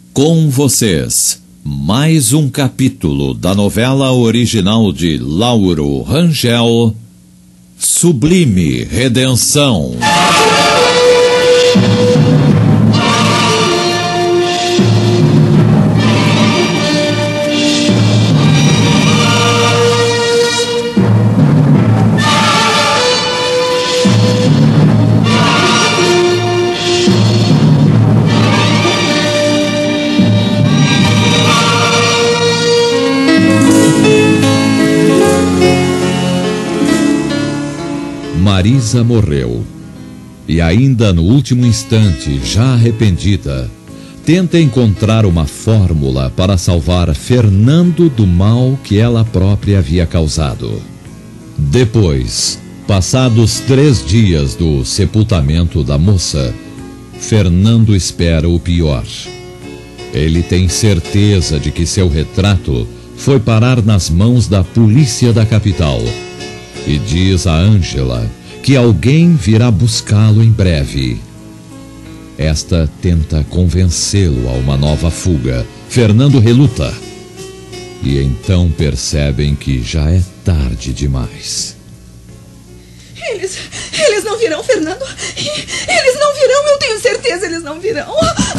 Com vocês, mais um capítulo da novela original de Lauro Rangel, Sublime Redenção. Marisa morreu, e ainda no último instante, já arrependida, tenta encontrar uma fórmula para salvar Fernando do mal que ela própria havia causado. Depois, passados 3 dias do sepultamento da moça, Fernando espera o pior. Ele tem certeza de que seu retrato foi parar nas mãos da polícia da capital e diz a Ângela que alguém virá buscá-lo em breve. Esta tenta convencê-lo a uma nova fuga. Fernando reluta. E então percebem que já é tarde demais. Eles não virão, Fernando. Eles não virão, eu tenho certeza, eles não virão.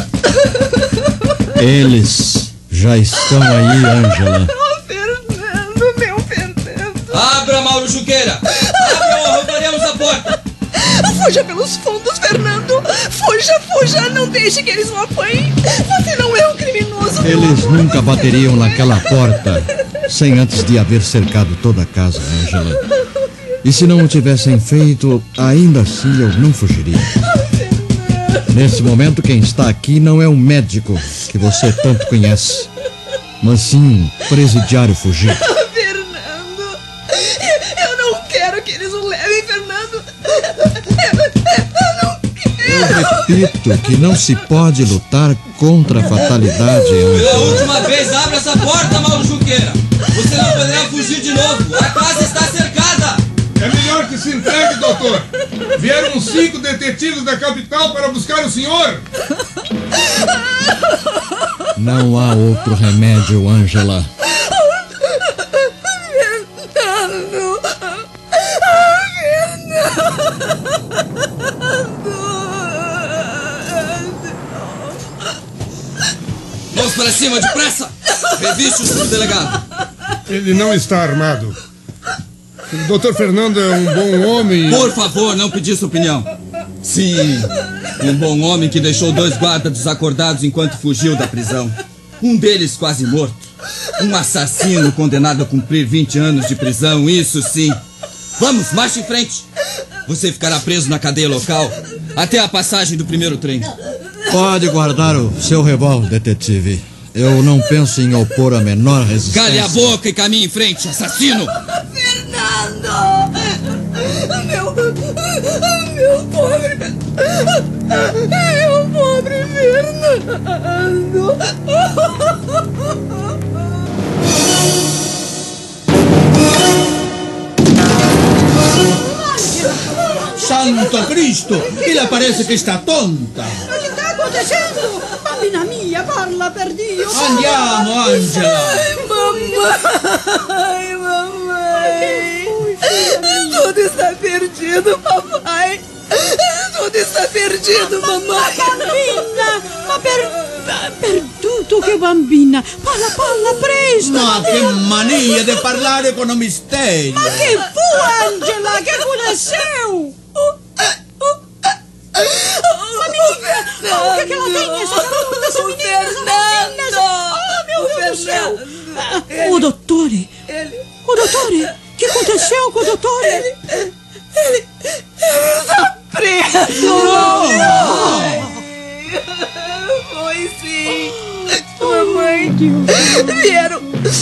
Eles já estão aí, Ângela. Fernando, meu Fernando. Abra, Mauro Junqueira. Abra ou arrombaremos a porta. Fuja pelos fundos, Fernando. Fuja, não deixe que eles o apanhem. Você não é um criminoso. Eles nunca bateriam naquela porta sem antes de haver cercado toda a casa, Ângela. E se não o tivessem feito, ainda assim eu não fugiria. Nesse momento, quem está aqui não é um médico que você tanto conhece, mas sim um presidiário fugido. Fernando, eu não quero que eles o levem, Fernando. Eu não quero. Eu repito que não se pode lutar contra a fatalidade, Ângela. Pela última vez, abra essa porta, Mauro Junqueira. Você não poderá fugir de novo. A casa está cercada. É melhor que se entregue, doutor. Vieram 5 detetives da capital para buscar o senhor. Não há outro remédio, Ângela. Vamos para cima, depressa. Reviste o subdelegado. Ele não está armado. O Dr. Fernando é um bom homem. Por favor, não pedir sua opinião. Sim, um bom homem que deixou 2 guardas desacordados enquanto fugiu da prisão. Um deles quase morto. Um assassino condenado a cumprir 20 anos de prisão, isso sim. Vamos, marche em frente. Você ficará preso na cadeia local até a passagem do primeiro trem. Pode guardar o seu revólver, detetive. Eu não penso em opor a menor resistência. Cale a boca e caminhe em frente, assassino! Fernando! Meu pobre Fernando! Santo Cristo! Ela parece que está tonta! Ma che sta acontecendo? Bambina mia, parla per Dio! Andiamo, Angela! Mamãe! Tudo está perdido, papai! Tudo está perdido, mamãe! Bambina! Ma perduto che bambina! Parla presto! Ma che mania di parlare con misteri! Ma che fu, Angela? Che aconteceu? O que ela tem? Essa menina, oh, meu Deus do céu! O dottore! O dottore! O que aconteceu com o dottore? Ele está preso! Foi sim! Mamãe! Vieram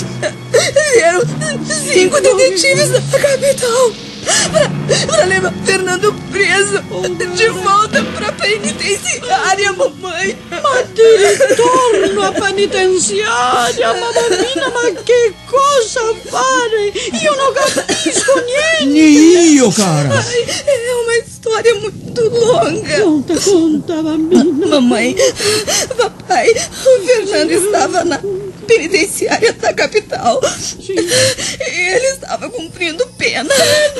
5 detetives da capital para levar Fernando preso de volta para penitenciária, mamãe. Ma di ritorno a penitenziaria, bambina, ma che cosa fare? Io non capisco niente. Ni io, cara. É uma história muito longa. Conta, bambina. Mamãe, papai O Fernando estava na penitenciária da capital. Ele estava cumprindo pena.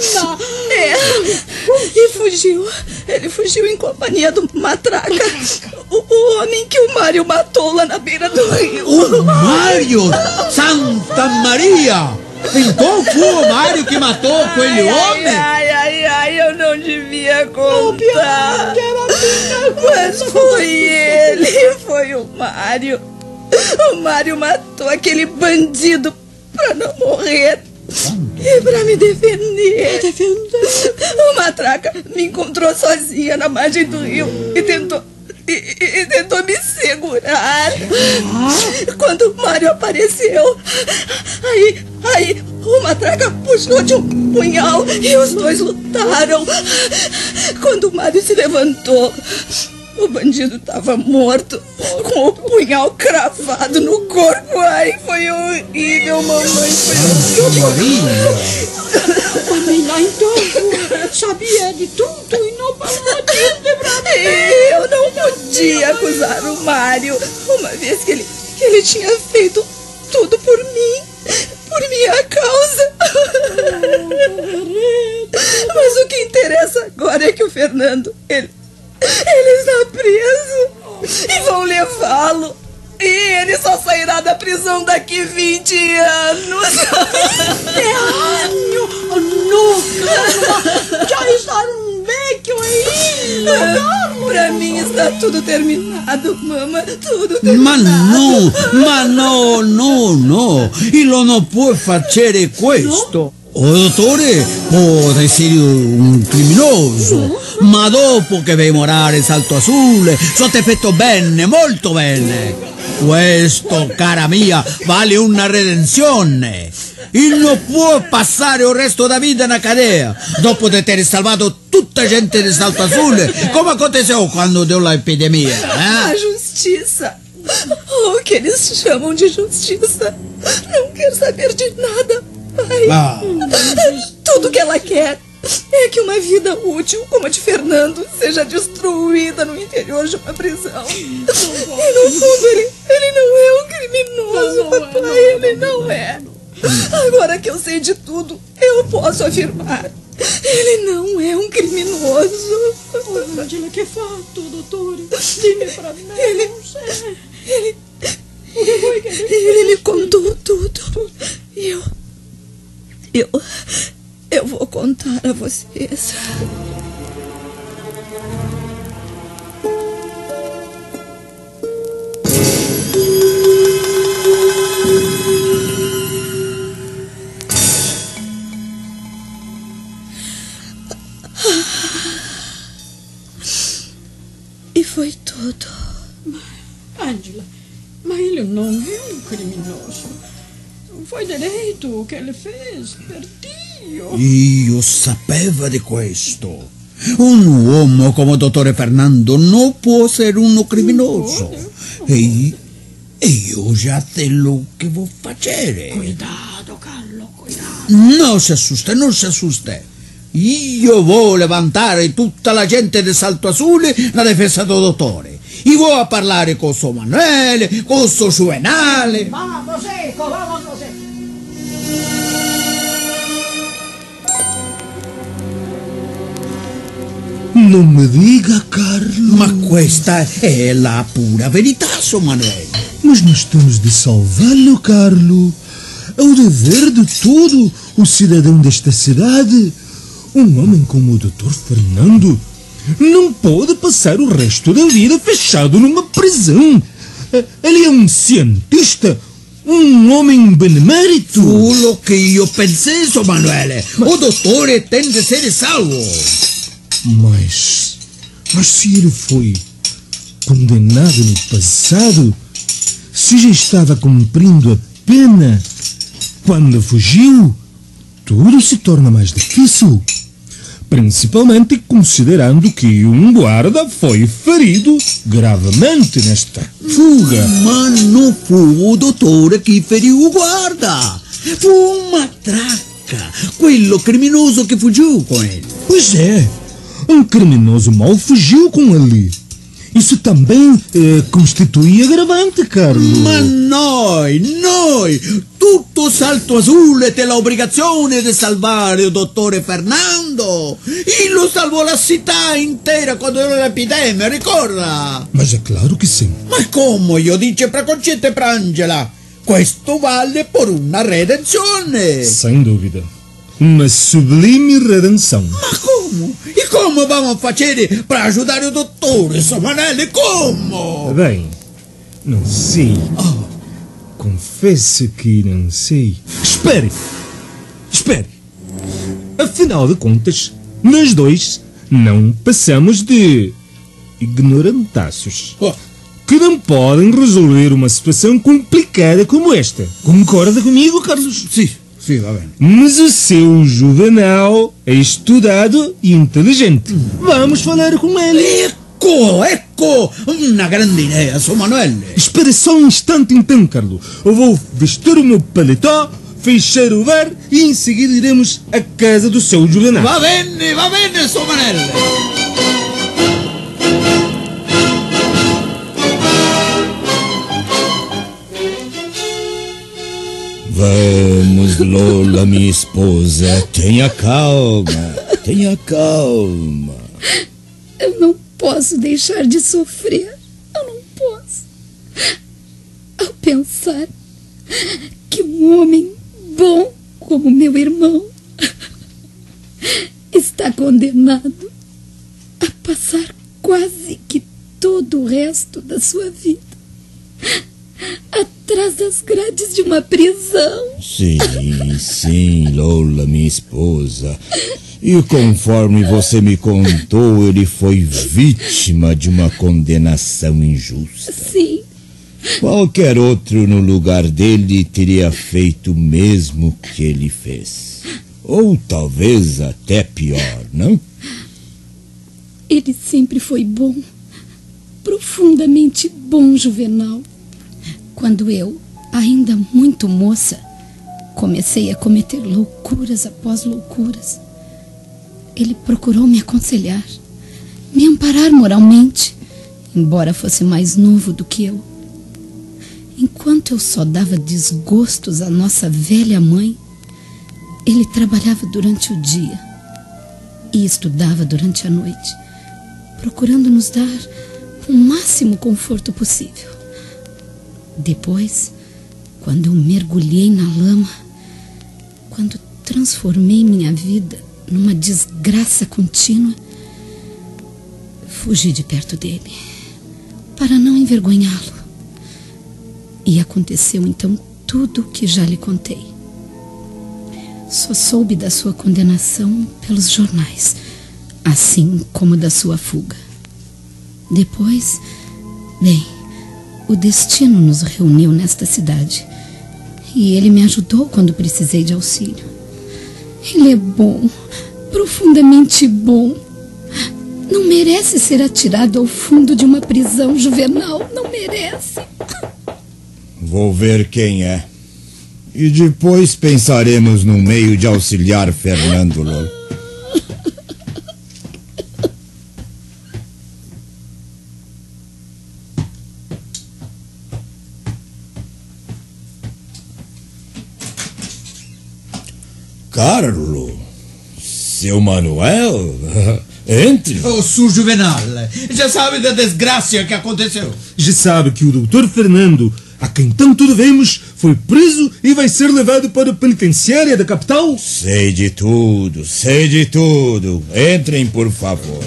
E fugiu. Ele fugiu em companhia do Matraca, o homem que o Mário matou lá na beira do rio. O Mário? Santa Maria! Então foi o Mário que matou aquele homem? Ai, eu não devia contar. Mas foi ele, foi o Mário. O Mário matou aquele bandido pra não morrer e pra me defender. O Matraca me encontrou sozinha na margem do rio e tentou me segurar. Quando o Mário apareceu, aí o Matraca puxou de um punhal e os dois lutaram. Quando o Mário se levantou, o bandido estava morto, com o punhal cravado no corpo. Ai, foi horrível, mamãe. Foi horrível. Mamãe lá então sabia de tudo e não falou de pra mim. Eu não podia acusar o Mário, uma vez que ele tinha feito tudo por mim, por minha causa. Mas o que interessa agora é que o Fernando, ele está preso e vão levá-lo. E ele só sairá da prisão daqui 20 anos. Não, já está um vecchio ainda. Pra mim está tudo terminado, mamãe. Tudo terminado. Ma no. Ele não pode fazer questo. O dottore può essere un criminoso, ma dopo che vai morare in Salto Azule, sotto effetto bene, molto bene. Questo, cara mia, vale una redenzione. Il non può passare il resto da vita na cadeia, dopo di aver salvato tutta gente di Salto Azule, come aconteceu quando deu a epidemia. A justiça, o que eles chamam de justiça, não quer saber de nada. Tudo que ela quer é que uma vida útil como a de Fernando seja destruída no interior de uma prisão. E no fundo ele não é um criminoso, papai, ele não é. Agora que eu sei de tudo, eu posso afirmar: ele não é um criminoso. Angela, que fato, dottore? Diga pra mim. Ele me contou tudo. Eu vou contar a vocês. E foi tudo. Angela, mas ele não é um criminoso. Foi direito o che ele fez, per Dio. Io sapevo di questo. Un uomo come il dottore Fernando non può essere uno criminoso. E io già te lo che vuol fare. Cuidado, Carlo, cuidado. Non si assusta. Io voglio levantare tutta la gente di Salto Azule la difesa del dottore. Io voglio parlare con suo Manuele, con suo Juvenale. Vamos, José. Non mi diga, Carlo. Ma questa è la pura verità, suo Manuele. Mas nós temos de salvá-lo, Carlo. É o dever de todo o cidadão desta cidade. Um homem como o Dr. Fernando não pode passar o resto da vida fechado numa prisão. Ele é um cientista, um homem benemérito. Quello che io pensei, suo Manuele. O dottore tem de ser salvo. Mas se ele foi condenado no passado, se já estava cumprindo a pena quando fugiu, tudo se torna mais difícil. Principalmente considerando que um guarda foi ferido gravemente nesta fuga. Ma non fu o dottore che feriu o guarda. Fu un Matraca, quello criminoso che fugiu com ele. Pois é, um criminoso mau fugiu com ele. isso também constitui agravante, Carlo. Ma noi, tutto Salto Azul tem a obrigação de salvar o dottore Fernando. E lo salvò la città intera quando era l'epidemia, ricorda? Mas é claro que sim. Ma come io dice pra Concetta e pra Angela? Questo vale por una redenzione. Sem dúvida. Uma sublime redenção. Ma como? E como vamos fazer para ajudar o dottore Somanelli? Como? Bem, não sei. Confesso que não sei. Espere! Afinal de contas, nós dois não passamos de ignorantaços. Que não podem resolver uma situação complicada como esta. Concorda comigo, Carlos? Sim, va bene. Mas o seu Juvenal é estudado e inteligente. Vamos falar com ele. Ecco! Una grande ideia, São Manuel. Espere só um instante então, Carlos. Eu vou vestir o meu paletó, fechar o bar e em seguida iremos à casa do seu Juvenal. Va bene, São Manuel. Vamos, Lola, minha esposa. Tenha calma. Eu não posso deixar de sofrer. Eu não posso. Ao pensar que um homem bom como meu irmão está condenado a passar quase que todo o resto da sua vida atrás das grades de uma prisão. Sim, Lola, minha esposa. E conforme você me contou, ele foi vítima de uma condenação injusta. Sim. Qualquer outro no lugar dele teria feito o mesmo que ele fez. Ou talvez até pior, não? Ele sempre foi bom. Profundamente bom, Juvenal. Quando eu, ainda muito moça, comecei a cometer loucuras após loucuras, ele procurou me aconselhar, me amparar moralmente, embora fosse mais novo do que eu. Enquanto eu só dava desgostos à nossa velha mãe, ele trabalhava durante o dia e estudava durante a noite, procurando nos dar o máximo conforto possível. Depois, quando eu mergulhei na lama, quando transformei minha vida numa desgraça contínua, fugi de perto dele para não envergonhá-lo. E aconteceu então tudo o que já lhe contei. Só soube da sua condenação pelos jornais, assim como da sua fuga. Depois, o destino nos reuniu nesta cidade e ele me ajudou quando precisei de auxílio. Ele é bom, profundamente bom. Não merece ser atirado ao fundo de uma prisão, Juvenal. Não merece. Vou ver quem é. E depois pensaremos num meio de auxiliar Fernando, Lola. Carlo, seu Manuel, entre. O Sr. Juvenal, já sabe da desgraça que aconteceu. Já sabe que o doutor Fernando, a quem tanto devemos, foi preso e vai ser levado para a penitenciária da capital? Sei de tudo. Entrem, por favor.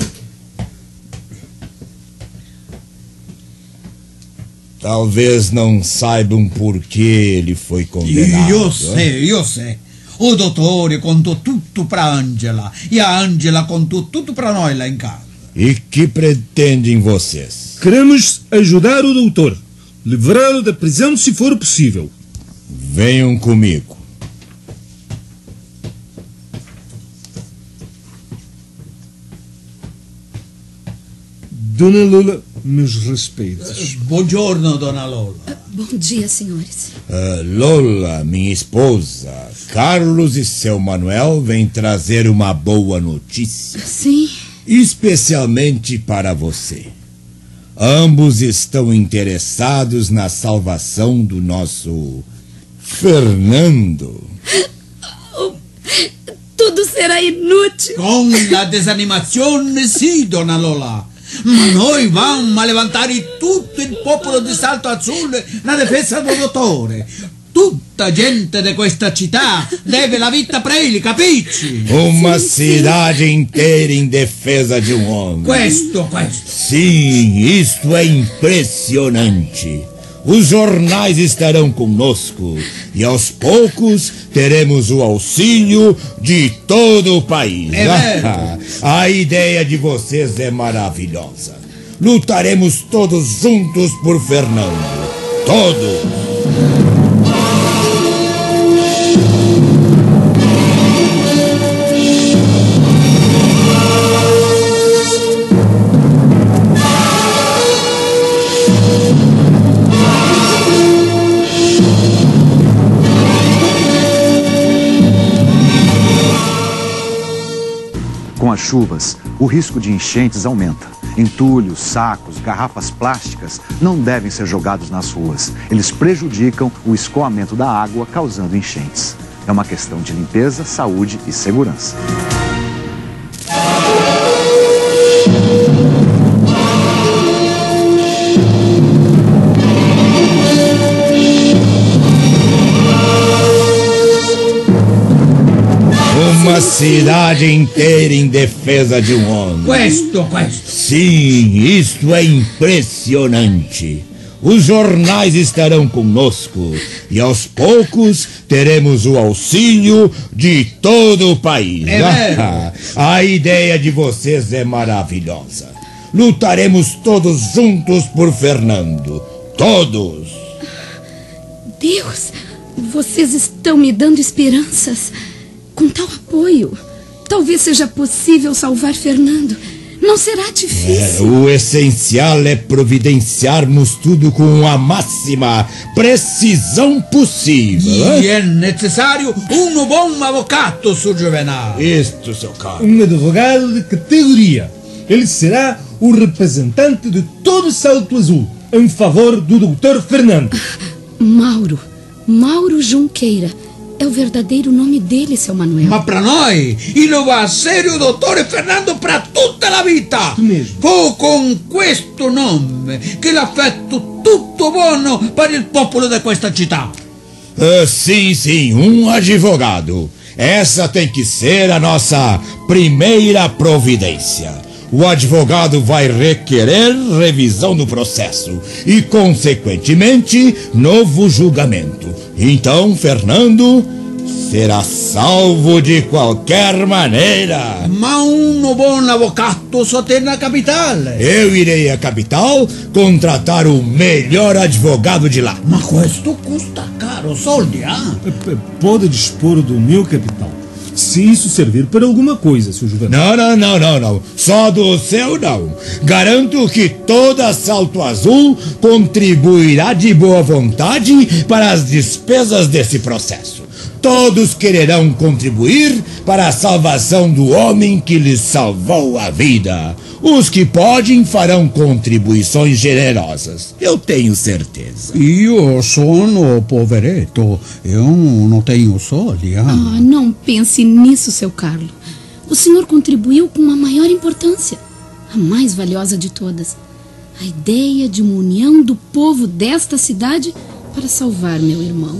Talvez não saibam por que ele foi condenado. Eu sei. O dottore contou tudo para Angela e a Angela contou tudo para nós lá em casa. E que pretendem vocês? Queremos ajudar o doutor, livrá-lo da prisão se for possível. Venham comigo. Dona Lola, meus respeitos. Buongiorno, Dona Lola. Bom dia, senhores. Lola, minha esposa, Carlos e seu Manuel vêm trazer uma boa notícia. Sim. Especialmente para você. Ambos estão interessados na salvação do nosso Fernando. Tudo será inútil. Com la desanimazione, sì, dona Lola. Ma noi vamos a levantare tutto il popolo di Salto Azzurro na difesa del dottore. Tutta gente di questa città deve la vita pra ele, capisci? Uma cidade inteira em defesa de um homem. Questo. Sim, isto é impressionante. Os jornais estarão conosco e aos poucos teremos o auxílio de todo o país. A ideia de vocês é maravilhosa. Lutaremos todos juntos por Fernando. Todos. Com as chuvas, o risco de enchentes aumenta. Entulhos, sacos, garrafas plásticas não devem ser jogados nas ruas. Eles prejudicam o escoamento da água, causando enchentes. É uma questão de limpeza, saúde e segurança. Uma cidade inteira em defesa de um homem. Questo. Sim, isto é impressionante. Os jornais estarão conosco e aos poucos teremos o auxílio de todo o país. A ideia de vocês é maravilhosa. Lutaremos todos juntos por Fernando. Todos. Deus, vocês estão me dando esperanças. Com tal apoio, talvez seja possível salvar Fernando. Não será difícil. O essencial é providenciarmos tudo com a máxima precisão possível. E é necessário um bom avvocato, Sr. Juvenal. Isto, seu Carlos. Um advogado de categoria. Ele será o representante de todo Salto Azul em favor do Dr. Fernando. Mauro Junqueira. É o verdadeiro nome dele, seu Manuel. Ma pra noi, ele vai ser o dottore Fernando pra tutta la vita. Mesmo. Fu con questo nome che l'ha fatto tutto buono para il popolo de questa città. Sim, um advogado. Essa tem que ser a nossa primeira providência. O advogado vai requerer revisão do processo e, consequentemente, novo julgamento. Então, Fernando será salvo de qualquer maneira. Ma un buon avvocato só tem na capital. Eu irei à capital contratar o melhor advogado de lá. Ma questo custa caro, soldi, Pode dispor do meu capital, se isso servir para alguma coisa, Sr. Juvenal. Não. Só do seu não. Garanto que toda Salto Azul contribuirá de boa vontade para as despesas desse processo. Todos quererão contribuir para a salvação do homem que lhes salvou a vida. Os que podem farão contribuições generosas. Eu tenho certeza. Io sono poveretto. Eu não tenho soldi. Não pense nisso, seu Carlo. O senhor contribuiu com a maior importância, a mais valiosa de todas. A ideia de uma união do povo desta cidade para salvar meu irmão.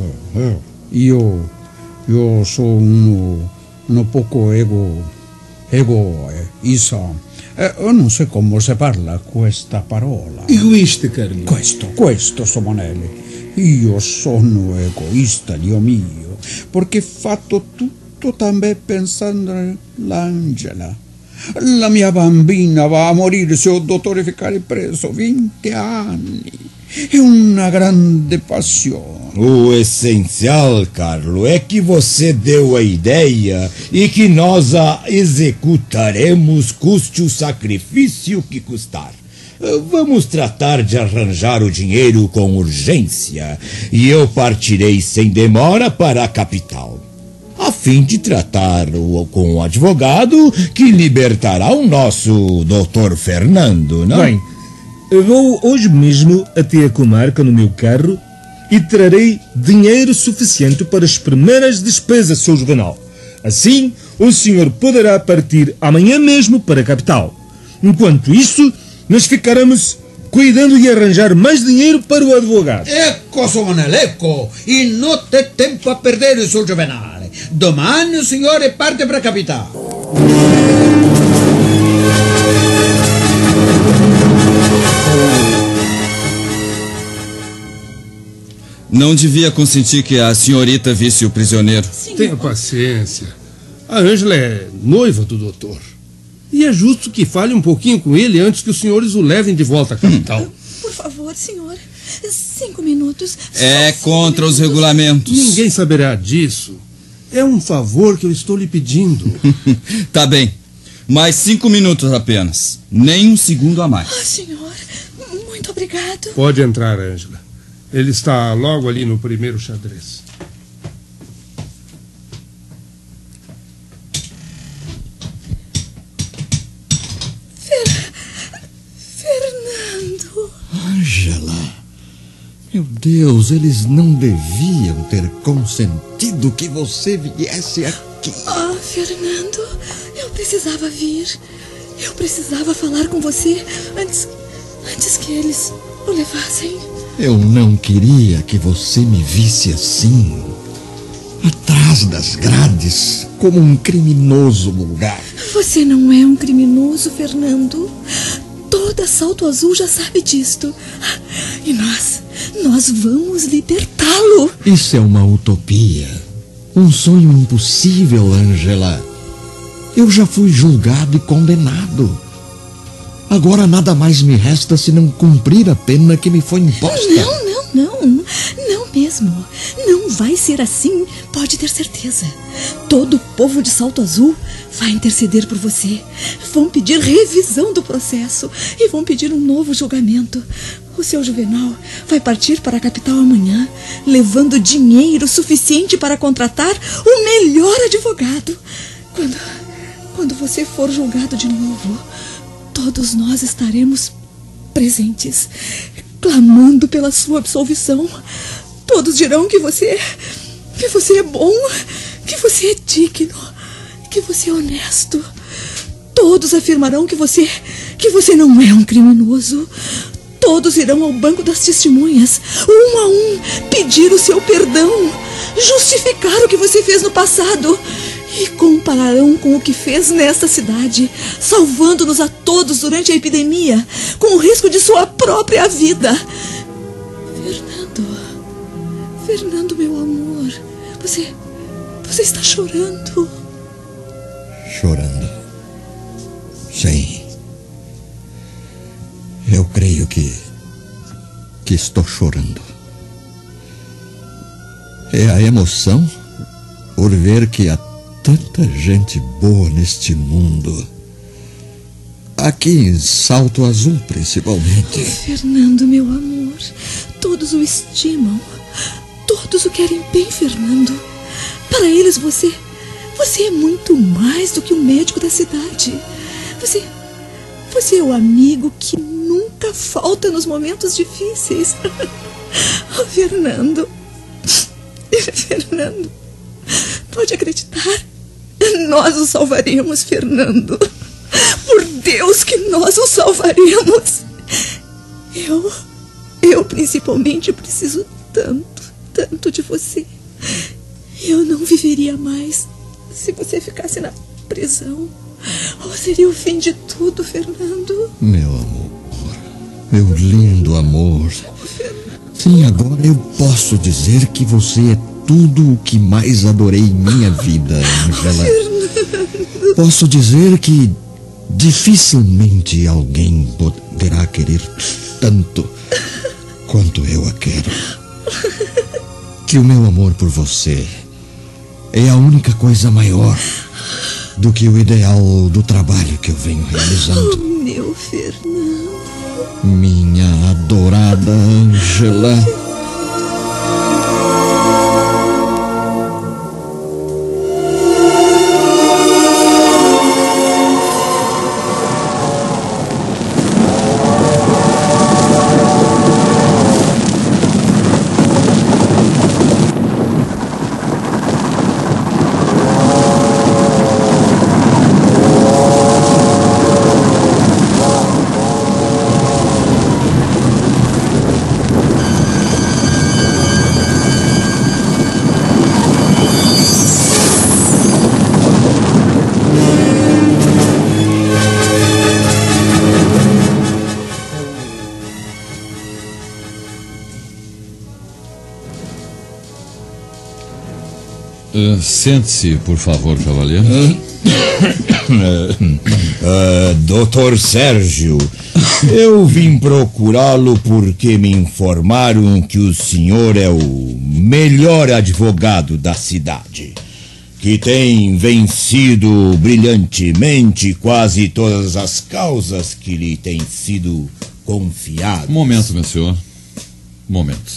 Io sono un poco egoista. Eu não sei como se parla questa parola. Egoísta, Carlo. Questo, Somonelli. Io sono egoista, Dio mio, perché fatto tutto também pensando nell'Angela. La mia bambina va a morire se o dottore ficar preso 20 anni. É uma grande paixão. O essencial, Carlo, é que você deu a ideia e que nós a executaremos, custe o sacrifício que custar. Vamos tratar de arranjar o dinheiro com urgência e eu partirei sem demora para a capital, a fim de tratar com o advogado que libertará o nosso Dr. Fernando, não? Bem, Eu vou hoje mesmo até a comarca no meu carro e trarei dinheiro suficiente para as primeiras despesas, Sr. Juvenal. Assim, o senhor poderá partir amanhã mesmo para a capital. Enquanto isso, nós ficaremos cuidando de arranjar mais dinheiro para o advogado. Ecco, Somoneleco, e não tem tempo a perder, Sr. Juvenal. Domani o senhor parte para a capital. Não devia consentir que a senhorita visse o prisioneiro. Tenha paciência. A Ângela é noiva do doutor. E é justo que fale um pouquinho com ele antes que os senhores o levem de volta à capital. Por favor, senhor. 5 minutos. É contra os regulamentos. Ninguém saberá disso. É um favor que eu estou lhe pedindo. Tá bem. Mais 5 minutos apenas. Nem um segundo a mais. Senhor, muito obrigado. Pode entrar, Ângela. Ele está logo ali no primeiro xadrez. Fernando. Ângela. Meu Deus, eles não deviam ter consentido que você viesse aqui. Fernando, eu precisava vir. Eu precisava falar com você antes que eles o levassem. Eu não queria que você me visse assim, atrás das grades, como um criminoso vulgar. Você não é um criminoso, Fernando. Toda Salto Azul já sabe disto. E nós vamos libertá-lo. Isso é uma utopia. Um sonho impossível, Ângela. Eu já fui julgado e condenado. Agora nada mais me resta senão cumprir a pena que me foi imposta. Não mesmo. Não vai ser assim, pode ter certeza. Todo o povo de Salto Azul vai interceder por você. Vão pedir revisão do processo e vão pedir um novo julgamento. O seu Juvenal vai partir para a capital amanhã, levando dinheiro suficiente para contratar o melhor advogado. Quando você for julgado de novo, todos nós estaremos presentes, clamando pela sua absolvição. Todos dirão que você é bom, que você é digno, que você é honesto. Todos afirmarão que você não é um criminoso. Todos irão ao banco das testemunhas, um a um, pedir o seu perdão, justificar o que você fez no passado e compararão com o que fez nesta cidade, salvando-nos a todos durante a epidemia, com o risco de sua própria vida. Fernando, meu amor, você está chorando. Chorando? Sim. Eu creio que estou chorando. É a emoção por ver que há tanta gente boa neste mundo. Aqui em Salto Azul, principalmente. Fernando, meu amor, todos o estimam. Todos o querem bem, Fernando. Para eles, você é muito mais do que um médico da cidade. Você é o amigo que nunca falta nos momentos difíceis. Oh, Fernando, pode acreditar. Nós o salvaremos, Fernando. Por Deus que nós o salvaremos. Eu principalmente preciso tanto de você. Eu não viveria mais se você ficasse na prisão. Seria o fim de tudo, Fernando. Meu amor, meu lindo amor. Sim, agora eu posso dizer que você é tudo o que mais adorei em minha vida, Ângela. Fernando. Posso dizer que dificilmente alguém poderá querer tanto quanto eu a quero. Que o meu amor por você é a única coisa maior do que o ideal do trabalho que eu venho realizando. Oh, meu Fernando. Minha adorada Ângela. Sente-se, por favor, cavalheiro. Doutor Sérgio, eu vim procurá-lo porque me informaram que o senhor é o melhor advogado da cidade, que tem vencido brilhantemente quase todas as causas que lhe têm sido confiadas. Um momento, meu senhor. Um momento.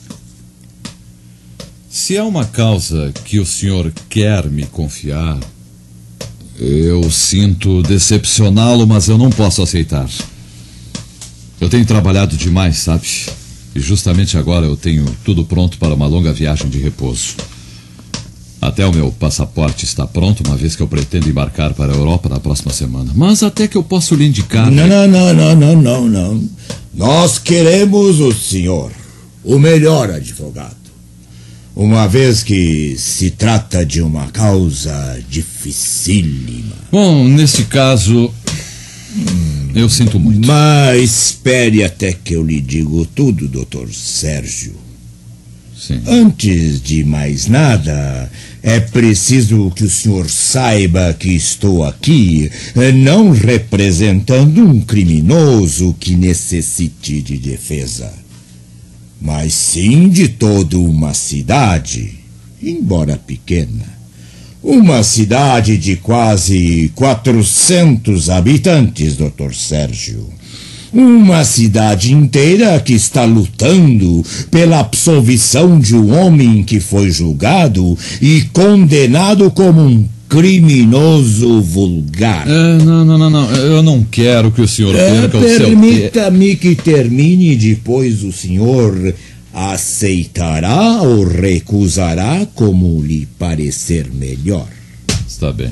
Se é uma causa que o senhor quer me confiar, eu sinto decepcioná-lo, mas eu não posso aceitar. Eu tenho trabalhado demais, sabe? E justamente agora eu tenho tudo pronto para uma longa viagem de repouso. Até o meu passaporte está pronto, uma vez que eu pretendo embarcar para a Europa na próxima semana. Mas até que eu posso lhe indicar... Não. Nós queremos o senhor, o melhor advogado. Uma vez que se trata de uma causa dificílima. Bom, nesse caso, eu sinto muito. Mas espere até que eu lhe digo tudo, doutor Sérgio. Sim. Antes de mais nada, é preciso que o senhor saiba que estou aqui não representando um criminoso que necessite de defesa, mas sim de toda uma cidade, embora pequena. Uma cidade de quase 400 habitantes, doutor Sérgio. Uma cidade inteira que está lutando pela absolvição de um homem que foi julgado e condenado como um criminoso vulgar. Não. Eu não quero que o senhor perca o seu tempo. Permita-me que termine e depois o senhor aceitará ou recusará como lhe parecer melhor. Está bem.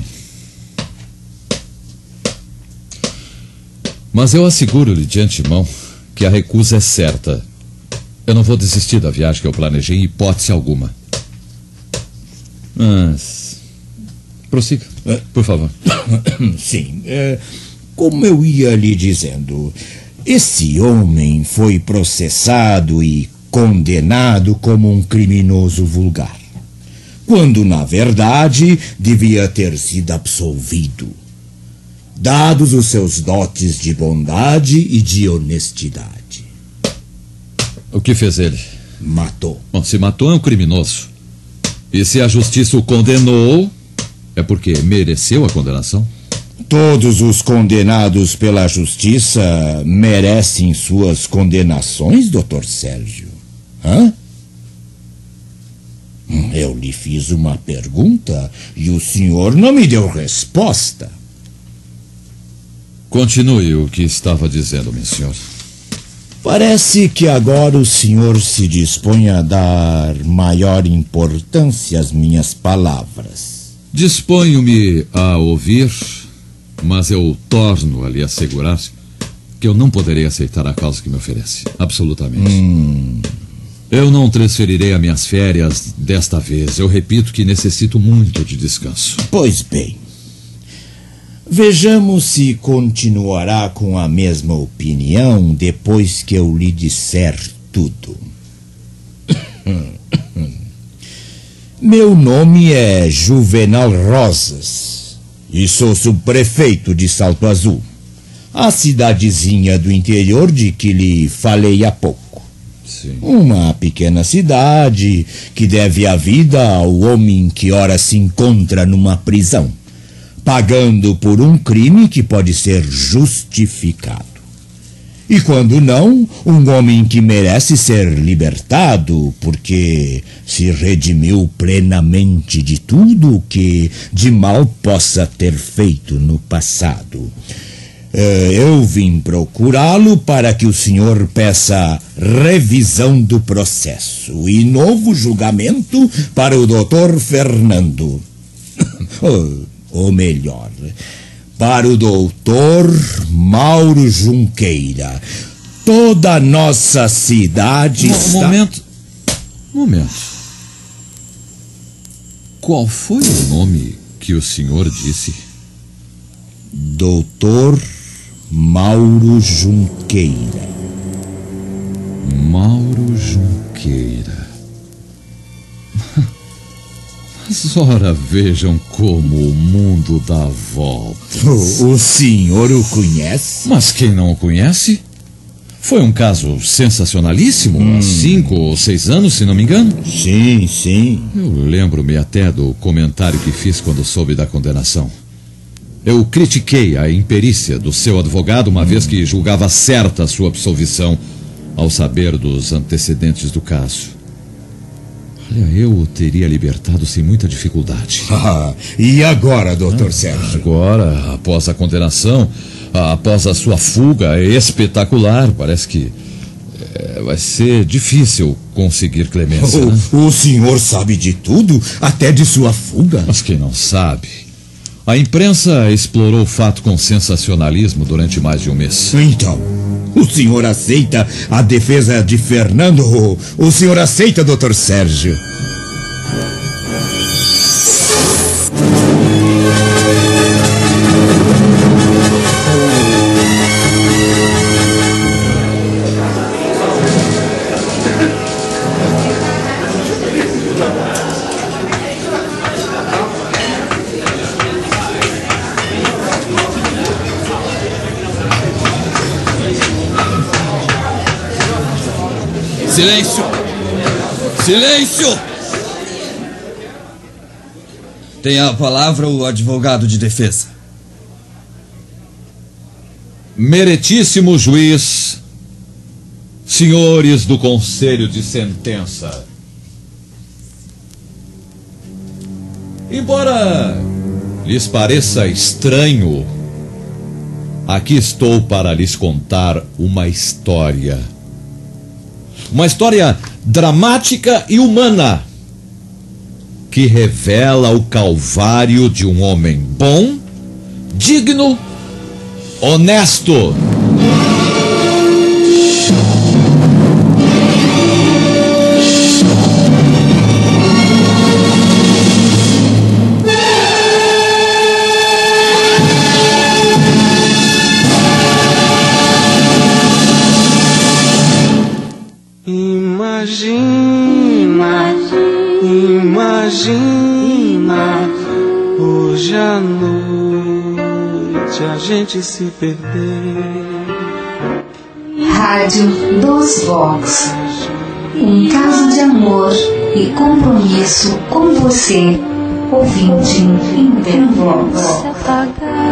Mas eu asseguro-lhe de antemão que a recusa é certa. Eu não vou desistir da viagem que eu planejei em hipótese alguma. Mas... prossiga, por favor. Sim, como eu ia lhe dizendo, esse homem foi processado e condenado como um criminoso vulgar, quando na verdade devia ter sido absolvido, dados os seus dotes de bondade e de honestidade. O que fez ele? Matou. Bom, se matou é um criminoso. E se a justiça o condenou, é porque mereceu a condenação? Todos os condenados pela justiça merecem suas condenações, doutor Sérgio. Hã? Eu lhe fiz uma pergunta e o senhor não me deu resposta. Continue o que estava dizendo, meu senhor. Parece que agora o senhor se dispõe a dar maior importância às minhas palavras. Disponho-me a ouvir, mas eu torno a lhe assegurar que eu não poderei aceitar a causa que me oferece. Absolutamente. Eu não transferirei as minhas férias desta vez. Eu repito que necessito muito de descanso. Pois bem. Vejamos se continuará com a mesma opinião depois que eu lhe disser tudo. Meu nome é Juvenal Rosas e sou subprefeito de Salto Azul, a cidadezinha do interior de que lhe falei há pouco. Sim. Uma pequena cidade que deve a vida ao homem que ora se encontra numa prisão, pagando por um crime que pode ser justificado. E quando não, um homem que merece ser libertado porque se redimiu plenamente de tudo o que de mal possa ter feito no passado. Eu vim procurá-lo para que o senhor peça revisão do processo e novo julgamento para o doutor Fernando. Ou melhor, para o doutor Mauro Junqueira. Toda a nossa cidade está... Momento. Qual foi o nome que o senhor disse? Doutor Mauro Junqueira. Mauro Junqueira. Mas ora vejam como o mundo dá volta. O senhor o conhece? Mas quem não o conhece? Foi um caso sensacionalíssimo, há 5 ou 6 anos, se não me engano. Sim, sim. Eu lembro-me até do comentário que fiz quando soube da condenação. Eu critiquei a imperícia do seu advogado, uma vez que julgava certa a sua absolvição ao saber dos antecedentes do caso. Olha, eu o teria libertado sem muita dificuldade. E agora, doutor Sérgio? Agora, após a condenação, após a sua fuga espetacular, parece que vai ser difícil conseguir clemência. Né? O senhor sabe de tudo, até de sua fuga? Mas quem não sabe? A imprensa explorou o fato com sensacionalismo durante mais de um mês. Então, o senhor aceita a defesa de Fernando? O senhor aceita, doutor Sérgio? Silêncio! Silêncio! Tem a palavra o advogado de defesa. Meritíssimo juiz, senhores do Conselho de Sentença. Embora lhes pareça estranho, aqui estou para lhes contar uma história. Uma história dramática e humana que revela o calvário de um homem bom, digno, honesto. Imagina hoje à noite a gente se perder. Rádio Dos Vox. Um caso de amor e compromisso com você, ouvinte em Vox.